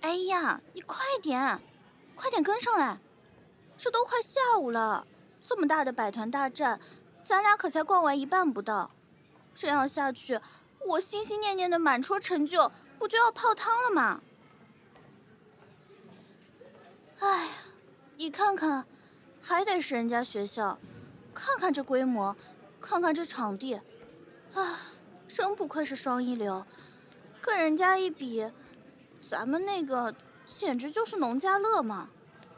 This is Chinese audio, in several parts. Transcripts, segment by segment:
哎呀，你快点跟上来！这都快下午了，这么大的百团大战，咱俩可才逛完一半不到。这样下去，我心心念念的满戳成就不就要泡汤了吗？哎呀，你看看，还得是人家学校，看看这规模，看看这场地，啊，真不愧是双一流，跟人家一比，咱们那个简直就是农家乐嘛。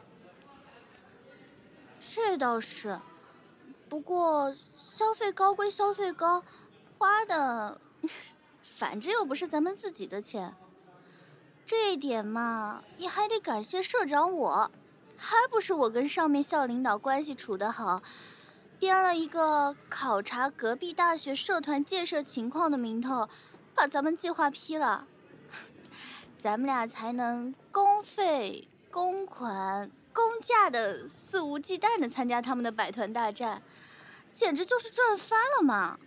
这倒是，不过消费高归消费高，花的反正又不是咱们自己的钱，这一点嘛，你还得感谢社长我，还不是我跟上面校领导关系处得好，编了一个考察隔壁大学社团建设情况的名头，把咱们计划批了，咱们俩才能公费公款公价的肆无忌惮的参加他们的百团大战，简直就是赚翻了嘛！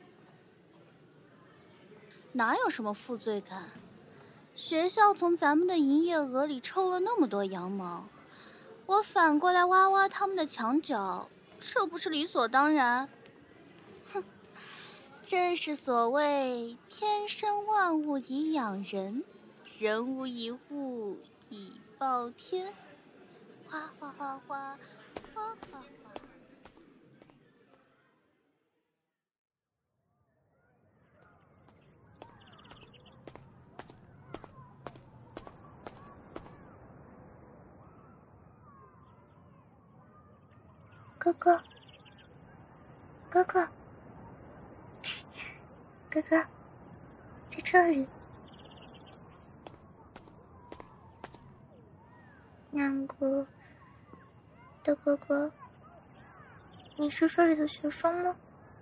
哪有什么负罪感？学校从咱们的营业额里抽了那么多羊毛，我反过来挖挖他们的墙角，这不是理所当然？哼，正是所谓天生万物以养人，人无一物以报天。哗哗哗哗，哗哗哗。 哥哥，哥哥，哥哥，在这里。南国的哥哥，你是这里的学生吗？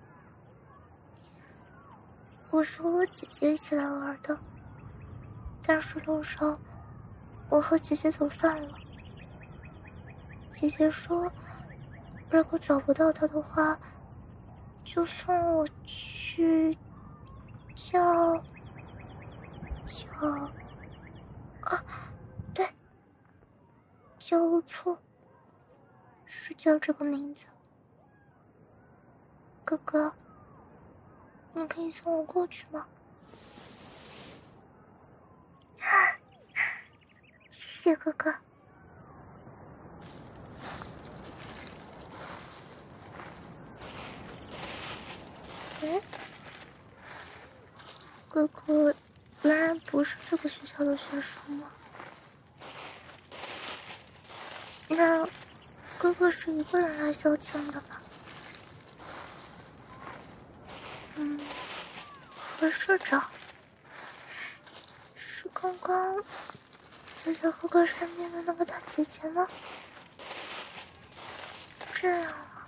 我是和我姐姐一起来玩的，但是路上我和姐姐走散了。姐姐说，如果找不到她的话，就送我去叫对，教务处是叫这个名字。哥哥，你可以送我过去吗？谢谢哥哥。哥哥原来不是这个学校的学生吗？那哥哥是一个人来校庆的吧？和社长是刚刚就在哥哥身边的那个大姐姐吗？这样啊，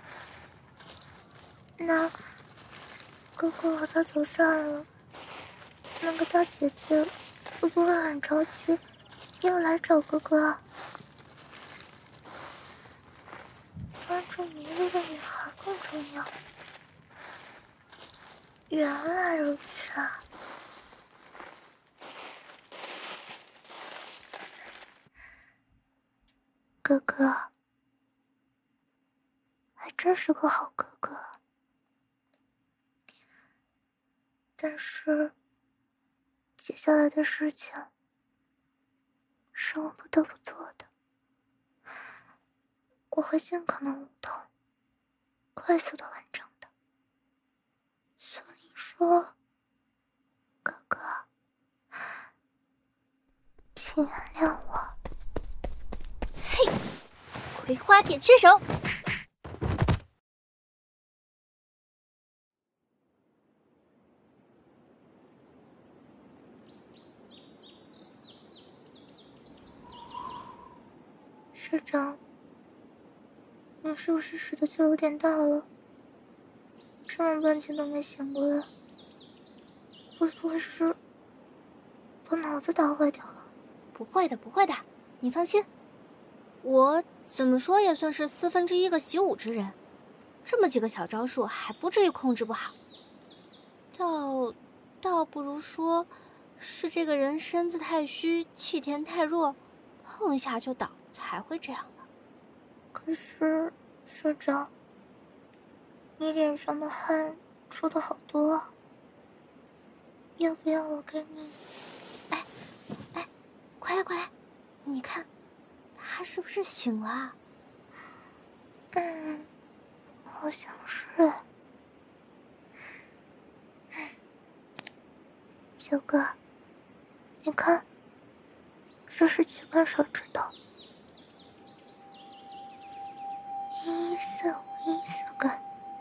那哥哥和她走散了，那个大姐姐会不会很着急要来找哥哥啊？关注迷路的女孩更重要。原来如此啊！哥哥，还真是个好哥哥。但是，接下来的事情是我不得不做的。我会尽可能无痛、快速的完成的。所以说，哥哥，请原谅我。 嘿，葵花点穴手！ 社长，你是不是使的劲有点大了？这么半天都没醒过来，会不会是把脑子打坏掉了？ 不会的，不会的，你放心。我怎么说也算是1/4个习武之人，这么几个小招数还不至于控制不好。倒不如说，是这个人身子太虚，气田太弱， 碰一下就倒才会这样的。 可是，社长，你脸上的汗出的好多啊，要不要我给你？ 哎，快来，你看，他是不是醒了？ 好像是。小哥，你看，这是几根手指头？1、4、5、4根。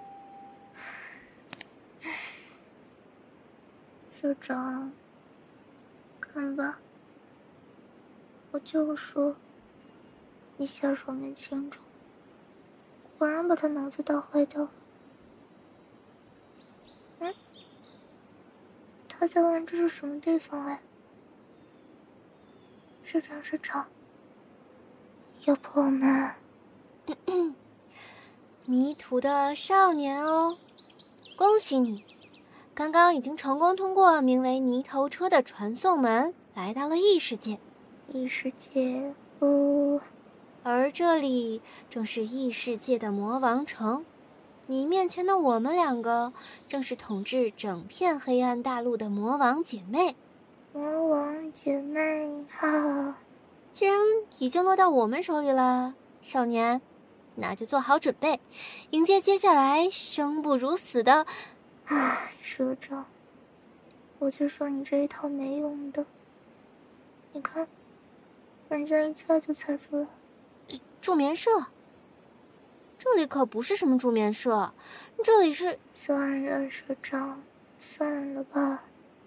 社长，看吧，我就说，你下手没轻重，果然把他脑子打坏掉了。他在问这是什么地方哎？社长，要不我们迷途的少年哦，恭喜你，刚刚已经成功通过名为泥头车的传送门，来到了异世界。 异世界哦， 而这里正是异世界的魔王城。你面前的我们两个，正是统治整片黑暗大陆的魔王姐妹。 魔王姐妹哈！ 既然已经落到我们手里了，少年，那就做好准备，迎接接下来生不如死的。 唉，社长，我就说你这一套没用的。你看，人家一猜就猜出来。 助眠社？这里可不是什么助眠社，这里是…… 算了，社长，算了吧。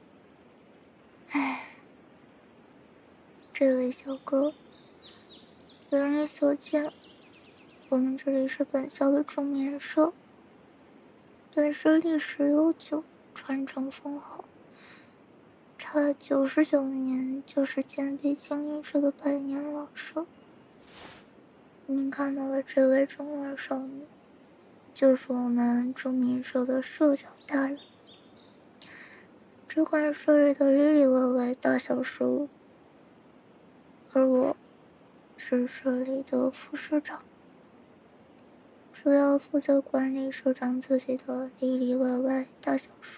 唉，这位小哥，如你所见，我们这里是本校的助眠社，本社历史悠久，传承丰厚，差99年就是建北京艺社的100年老社。您看到的这位中二少女，就是我们助眠社的社长大人，只管社里的里里外外大小事务。而我是社里的副社长，主要负责管理社长自己的里里外外大小事。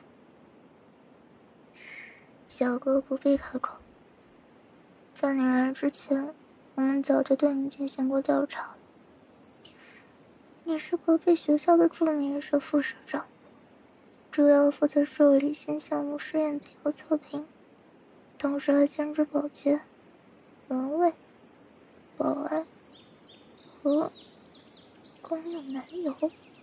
小哥不必开口，在你来之前，我们早就对你进行过调查了。你是隔壁学校的助眠社副社长，主要负责社里新项目试验品和测评，同时还兼职保洁、门卫、保安和公用男友，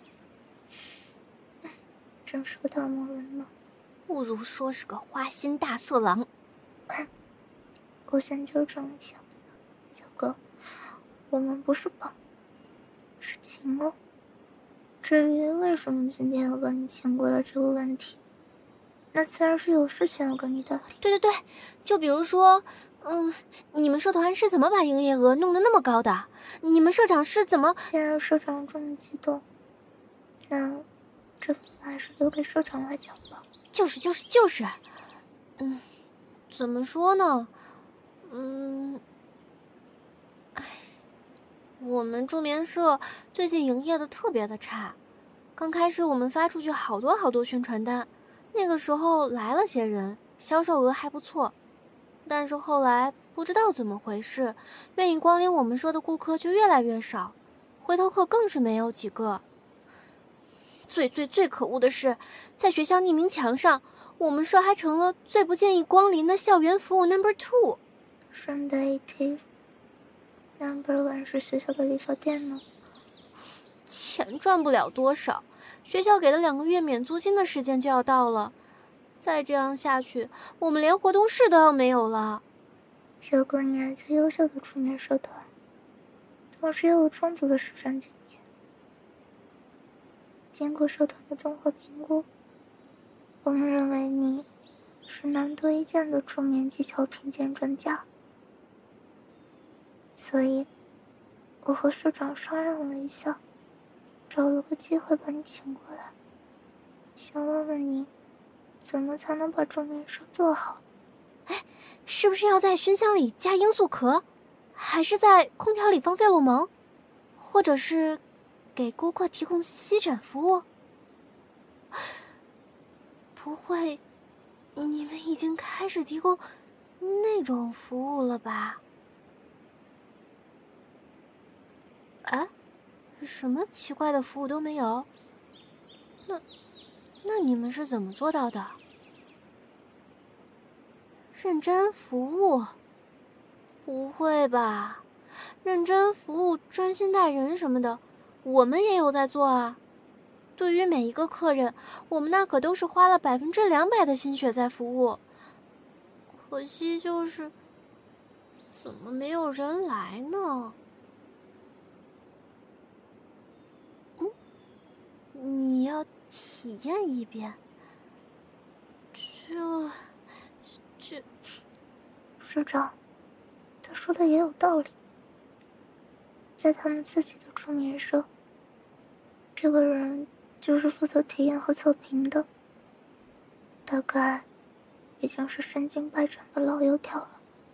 真是个大忙人呢。 不如说是个花心大色狼。 我先纠正一下，小哥，我们不是绑，是情哦。至于为什么今天要把你请过来这个问题，那自然是有事情要跟你打理。 对，就比如说，你们社团是怎么把营业额弄得那么高的？你们社长是怎么…… 既然社长这么激动，那这还是留给社长来讲吧。 就是，怎么说呢？我们助眠社最近营业的特别的差。刚开始我们发出去好多宣传单，那个时候来了些人，销售额还不错。但是后来不知道怎么回事，愿意光临我们社的顾客就越来越少，回头客更是没有几个。最可恶的是，在学校匿名墙上，我们社还成了最不建议光临的校园服务 No.2。 顺带一提，No.1是学校的理发店呢。 钱赚不了多少，学校给的2个月免租金的时间就要到了，再这样下去，我们连活动室都要没有了。 小哥，你来自优秀的助眠社团，同时又有充足的实战经验。经过社团的综合评估，我们认为你是难得一见的助眠技巧品鉴专家，所以我和社长商量了一下，找了个机会把你请过来，想问问你，怎么才能把助眠社做好？ 是不是要在熏香里加罂粟壳？ 还是在空调里放费洛蒙，或者是给顾客提供吸枕服务？不会，你们已经开始提供那种服务了吧？啊？什么奇怪的服务都没有？那你们是怎么做到的？认真服务？不会吧？认真服务、专心待人什么的，我们也有在做啊。对于每一个客人，我们那可都是花了200%的心血在服务。可惜就是，怎么没有人来呢？你要体验一遍？这…… 社长，他说的也有道理。在他们自己的出名社，这个人就是负责体验和测评的，大概已经是身经百战的老油条了。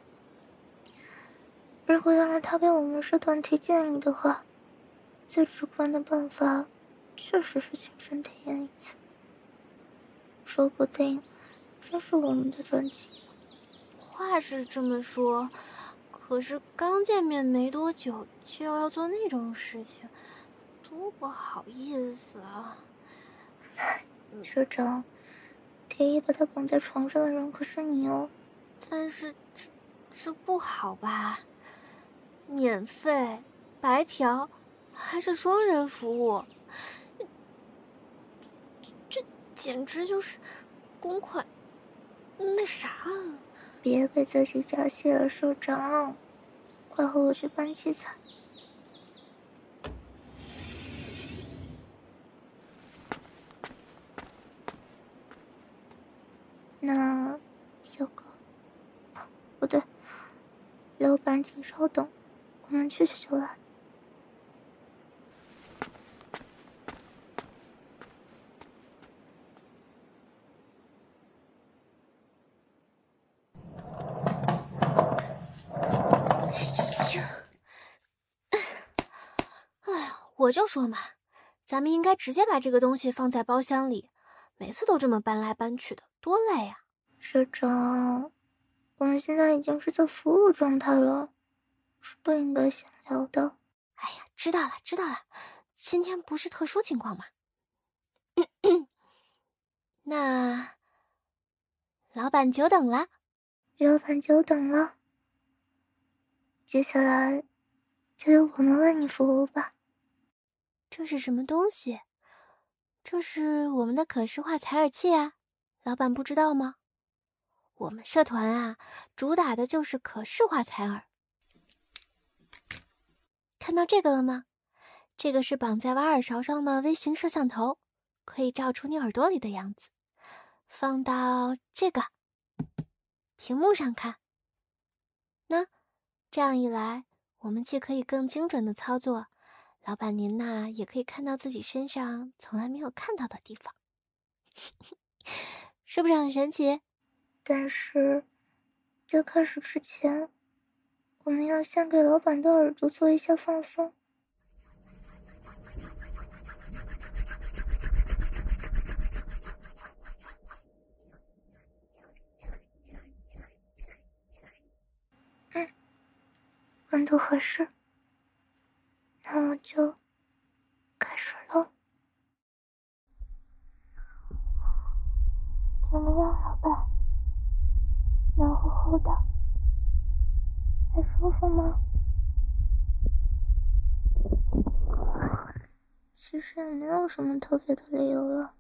如果要让他给我们社团提建议的话，最直观的办法确实是亲身体验一次，说不定真是我们的专辑。 话是这么说，可是刚见面没多久就要做那种事情，多不好意思啊！ 社长，提议把他绑在床上的人可是你哦。 但是这不好吧？免费、白嫖，还是双人服务，这简直就是公款那啥啊！ 别给自己加戏了，社长，快和我去搬器材。那，小哥，不对，老板请稍等，我们去就来。 我就说嘛，咱们应该直接把这个东西放在包厢里，每次都这么搬来搬去的，多累啊！ 社长，我们现在已经是在服务状态了，是不应该闲聊的。 哎呀，知道了，今天不是特殊情况嘛。那，老板久等了。 老板久等了。接下来，就由我们为你服务吧。 这是什么东西？这是我们的可视化采耳器啊，老板不知道吗？我们社团啊，主打的就是可视化采耳。看到这个了吗？这个是绑在挖耳勺上的微型摄像头，可以照出你耳朵里的样子。放到这个屏幕上看。那这样一来，我们既可以更精准的操作，老板您呐也可以看到自己身上从来没有看到的地方，是不是很神奇？ 但是，在开始之前，我们要先给老板的耳朵做一下放松。温度合适，那么就开始喽。怎么样，老板？暖乎乎的，还舒服吗？其实也没有什么特别的理由了。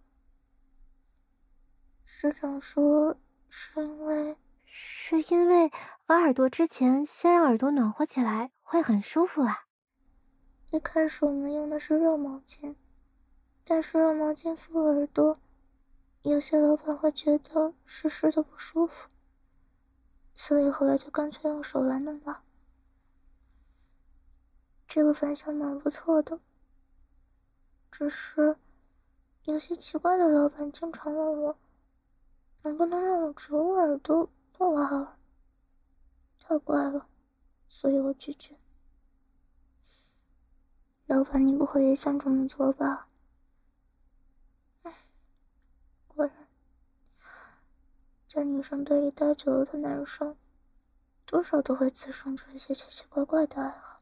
社长说，是因为挖耳朵之前先让耳朵暖和起来，会很舒服啦。 一开始我们用的是热毛巾，但是热毛巾敷耳朵，有些老板会觉得湿湿的不舒服，所以后来就干脆用手来弄了。这个反响蛮不错的，只是有些奇怪的老板经常问我，能不能让我植入耳朵不挖耳，太怪了。 所以我拒绝。老板，你不会也想这么做吧？果然，在女生堆里待久了的男生，多少都会滋生出一些奇奇怪怪的爱好。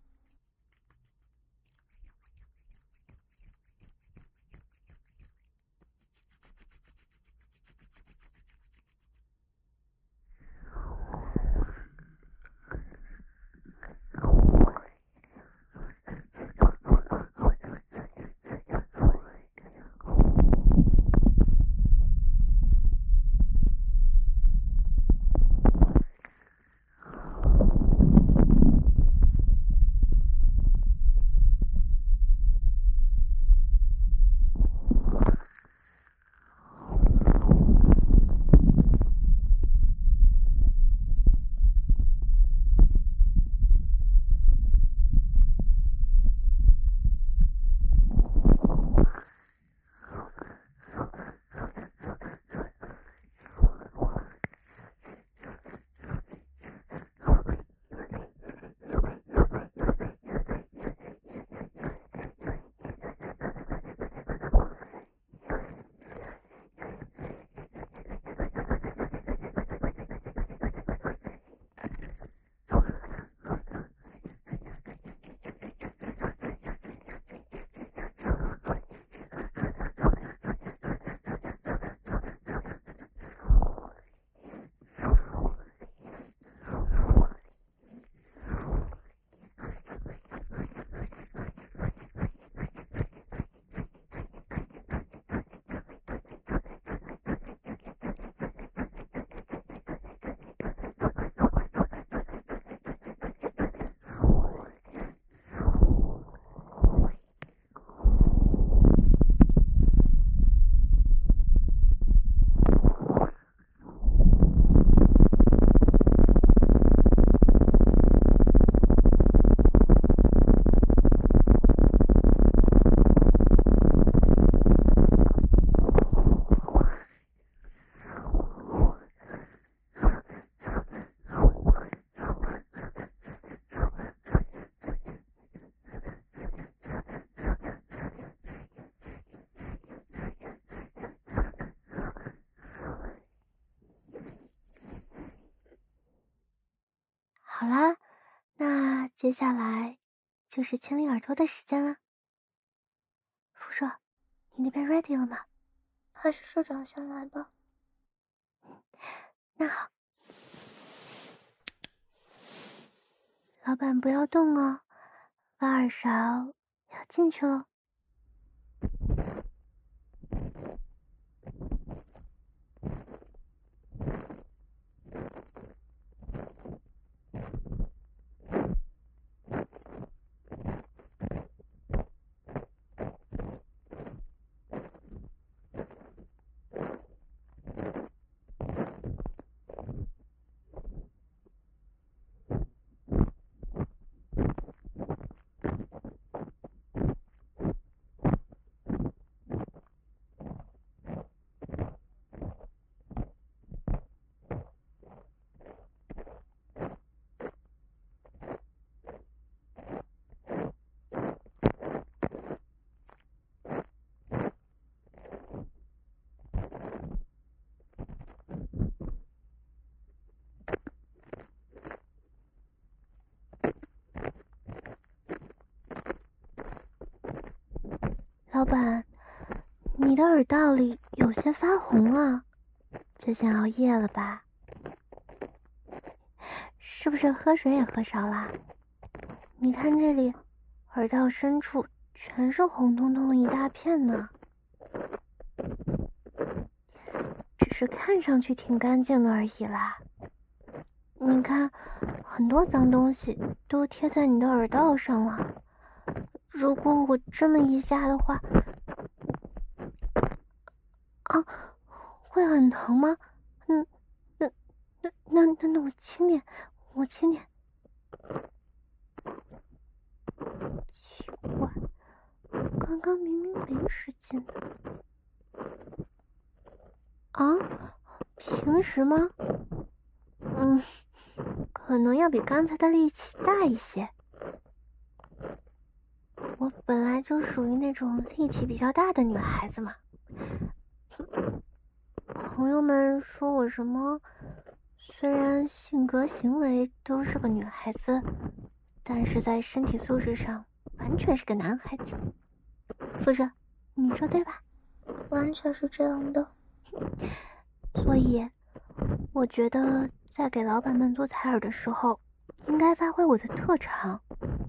好啦，那接下来就是清理耳朵的时间了。福硕，你那边 ready 了吗？ 还是社长先来吧。 那好，老板不要动哦，挖耳勺要进去喽。老板，你的耳道里有些发红啊，最近熬夜了吧？是不是喝水也喝少啦？你看这里，耳道深处全是红彤彤的一大片呢。只是看上去挺干净的而已啦。你看，很多脏东西都贴在你的耳道上了。如果我这么一下的话，啊，会很疼吗？那我轻点，我轻点。奇怪，刚刚明明没使劲的。啊，平时吗？ 可能要比刚才的力气大一些。我本来就属于那种力气比较大的女孩子嘛。朋友们说我什么，虽然性格行为都是个女孩子，但是在身体素质上完全是个男孩子。不是，你说对吧？ 完全是这样的。 所以我觉得在给老板们做采耳的时候，应该发挥我的特长。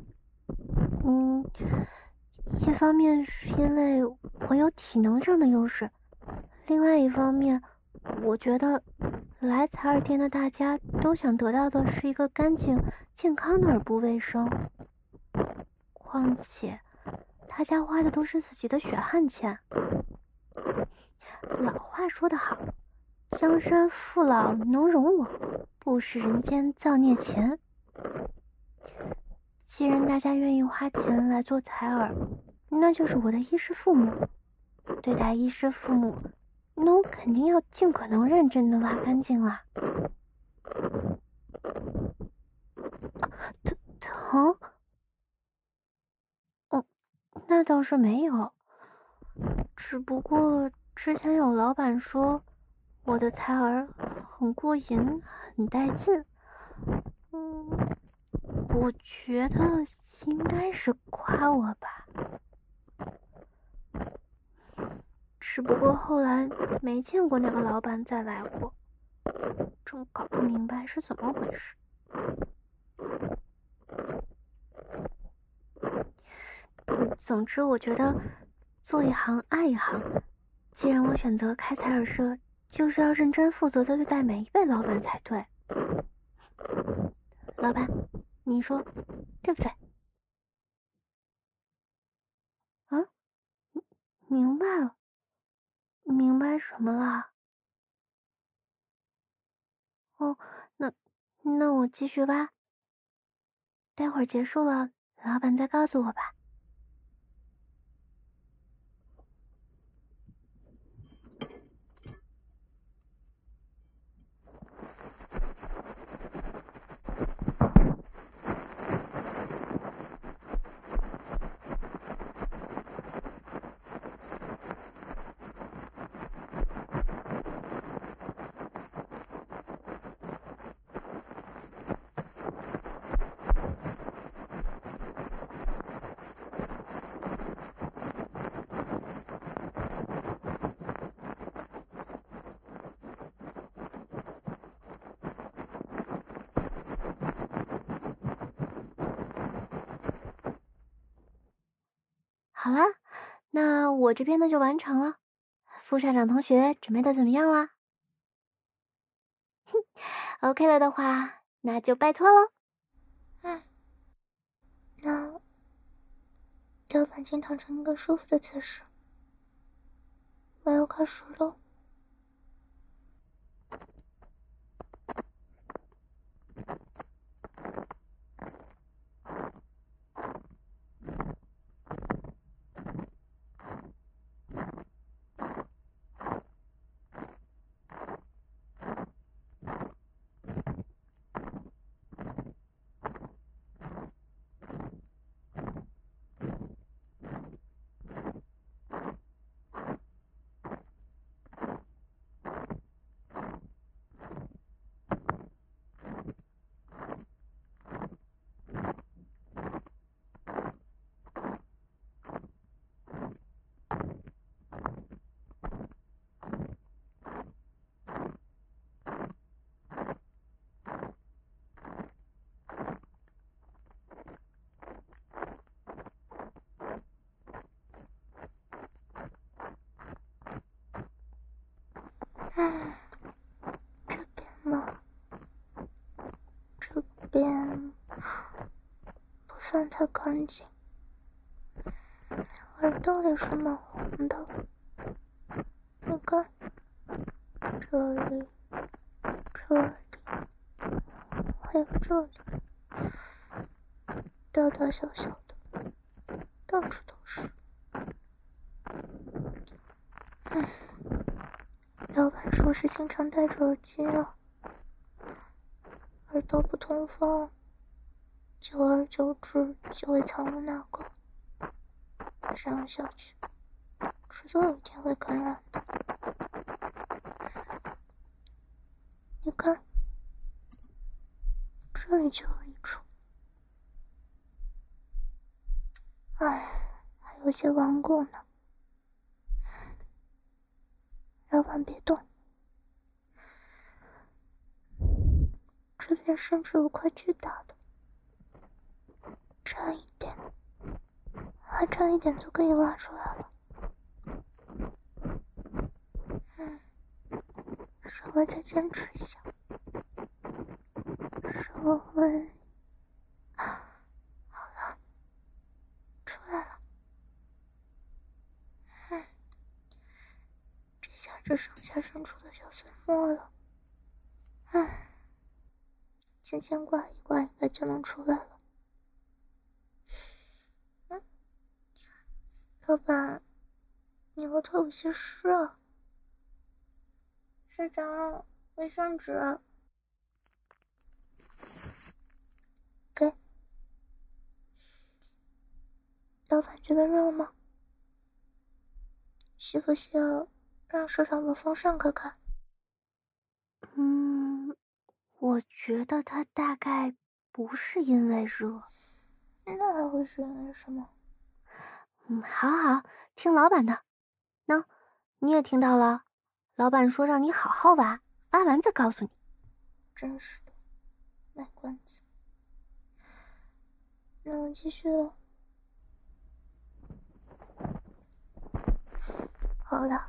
一方面是因为我有体能上的优势，另外一方面，我觉得来采耳店的大家都想得到的是一个干净健康的耳部卫生。况且大家花的都是自己的血汗钱。老话说得好，江山父老能容我，不食人间造孽钱。既然大家愿意花钱来做采耳，那就是我的衣食父母。对待衣食父母，那我肯定要尽可能认真的挖干净啦。疼？那倒是没有，只不过之前有老板说我的采耳很过瘾，很带劲。我觉得应该是夸我吧，只不过后来没见过那个老板再来过，正搞不明白是怎么回事。总之我觉得做一行爱一行，既然我选择开采耳社，就是要认真负责的对待每一位老板才对。老板，你说对不对？啊？明白了。明白什么啦？哦，那我继续吧。待会儿结束了，老板再告诉我吧。好啦，那我这边呢就完成了。副校长同学准备的怎么样啦？OK 了的话，那就拜托喽。 那老板请躺成一个舒服的姿势，我要开始喽。这边不算太干净，耳洞也是蛮红的。你看，这里，还有这里，大大小小的，到处都是。老板说是经常戴着耳机啊，耳道不通风，久而久之就会藏污纳垢，这样下去，迟早有一天会感染的。你看，这里就有一处，还有些顽固呢。老板别动，这边甚至有块巨大的，差一点，还差一点就可以挖出来了。稍微再坚持一下，稍微，好了，出来了。这下只剩下深处的小碎末了。轻轻刮一刮，应该就能出来了。老板，你额头有些湿啊。社长，卫生纸。给。老板觉得热吗？需不需要让社长把风扇开开？ 我觉得他大概不是因为热。 那还会是因为什么？ 好，听老板的。喏，你也听到了，老板说让你好好挖，挖完再告诉你。 真是的，卖关子。那我继续了。好了。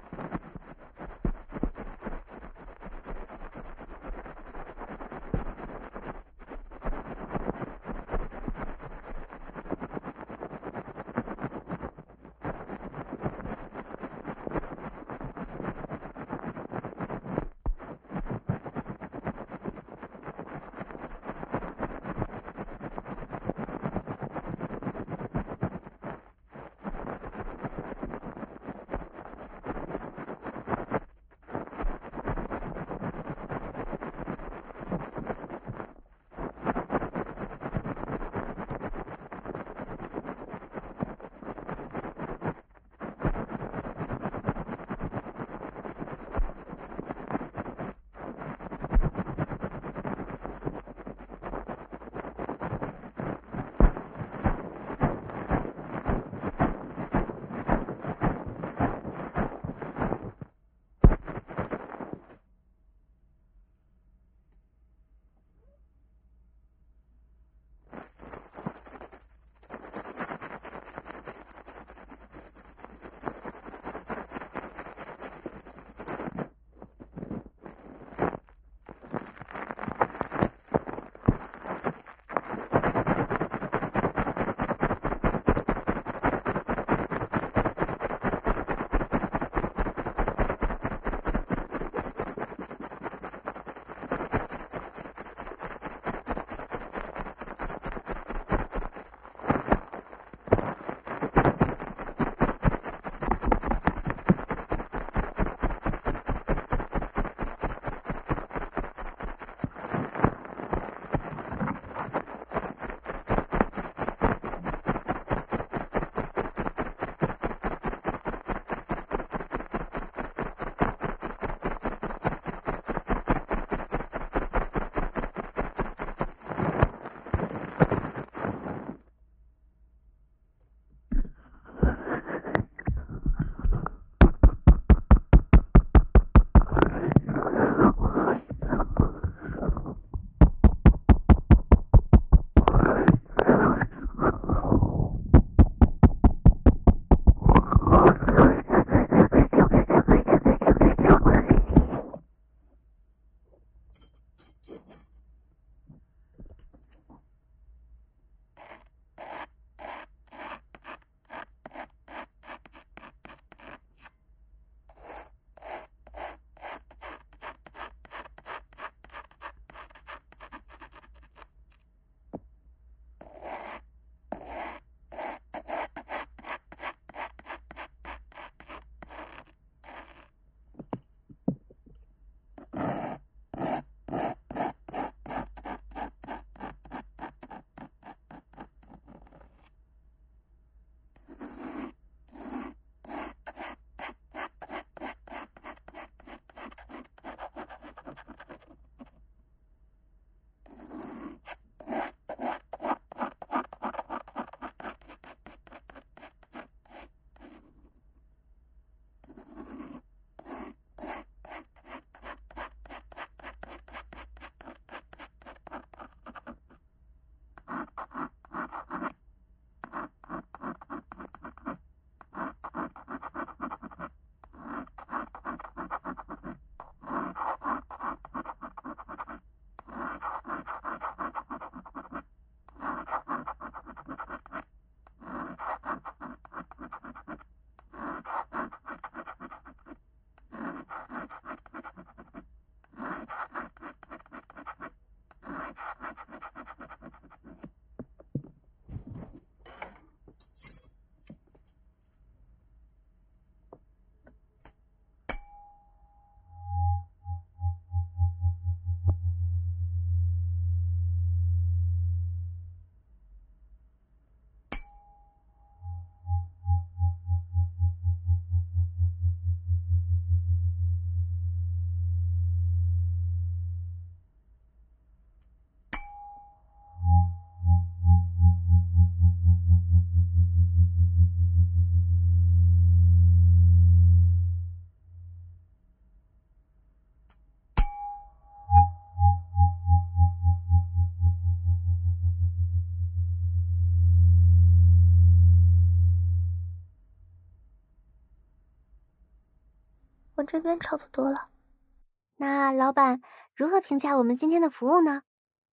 我这边差不多了。 那老板如何评价我们今天的服务呢？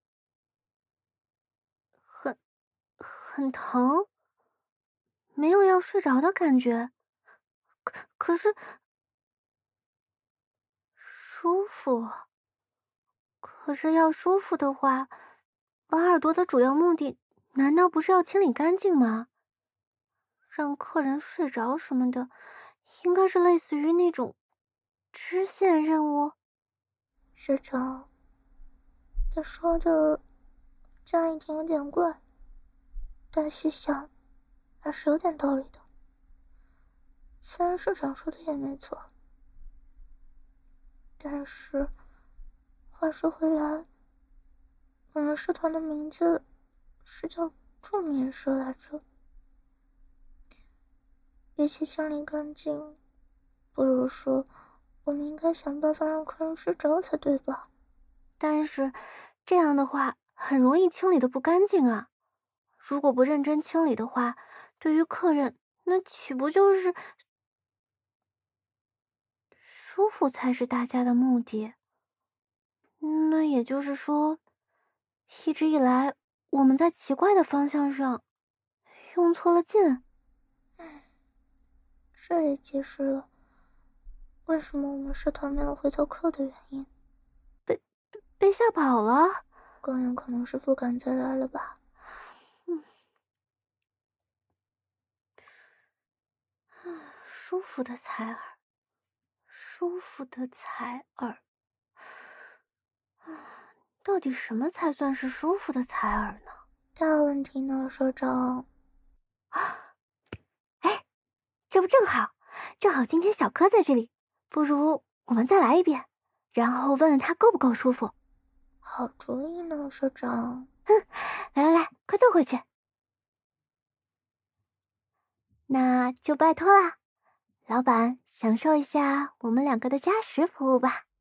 很疼，没有要睡着的感觉，可是舒服。可是要舒服的话，挖耳朵的主要目的难道不是要清理干净吗？让客人睡着什么的，应该是类似于那种支线任务。 社长，他说的这样一点有点怪，但细想还是有点道理的。虽然社长说的也没错，但是话说回来，我们社团的名字是叫助眠社来着。比起清理干净，不如说我们应该想办法让客人睡着才对吧？ 但是这样的话很容易清理的不干净啊。如果不认真清理的话，对于客人那岂不就是舒服才是大家的目的？那也就是说，一直以来我们在奇怪的方向上用错了劲。 这也解释了为什么我们社团没有回头客的原因。 被吓跑了， 更有可能是不敢再来了吧。 舒服的采耳，舒服的采耳。到底什么才算是舒服的采耳呢？ 大问题呢，社长。 哎，这不正好今天小柯在这里，不如我们再来一遍，然后问问他够不够舒服。 好主意呢，社长。 来，快坐回去。那就拜托啦，老板，享受一下我们两个的加时服务吧。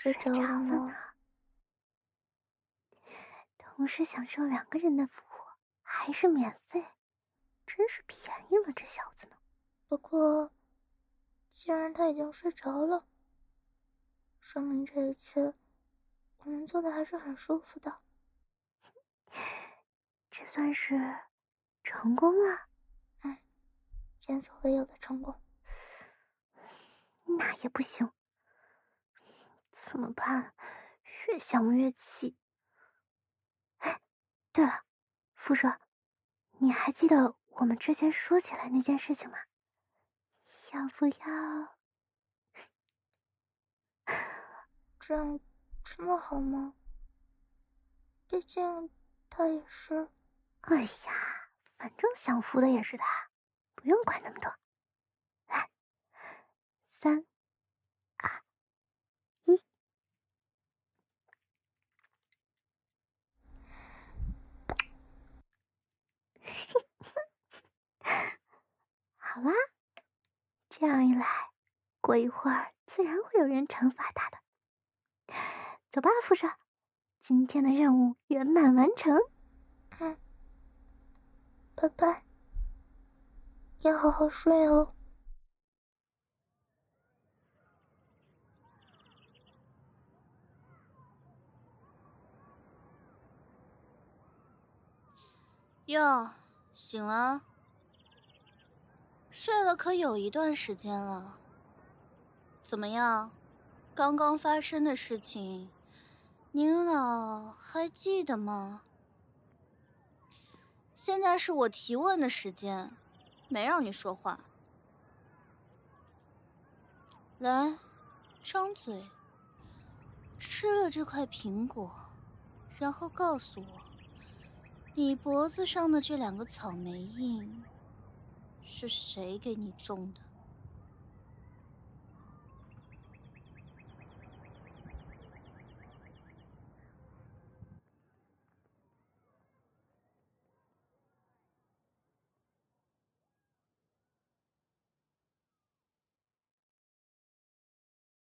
睡着了呢。 同时享受2个人的服务，还是免费，真是便宜了这小子呢。 不过，既然他已经睡着了，说明这一次我们做的还是很舒服的。 这算是成功了。 前所未有的成功。 那也不行，怎么办？越想越气。哎，对了，傅社，你还记得我们之前说起来那件事情吗？要不要？ 这样真的好吗？毕竟他也是…… 哎呀，反正享福的也是他，不用管那么多。来，3、2、1。好啦，这样一来，过一会儿自然会有人惩罚他的。走吧，副社，今天的任务圆满完成。 拜拜，要好好睡哦。 哟，醒了？睡了可有一段时间了。怎么样？刚刚发生的事情，您老还记得吗？现在是我提问的时间，没让你说话。来，张嘴，吃了这块苹果，然后告诉我，你脖子上的这2个草莓印是谁给你种的？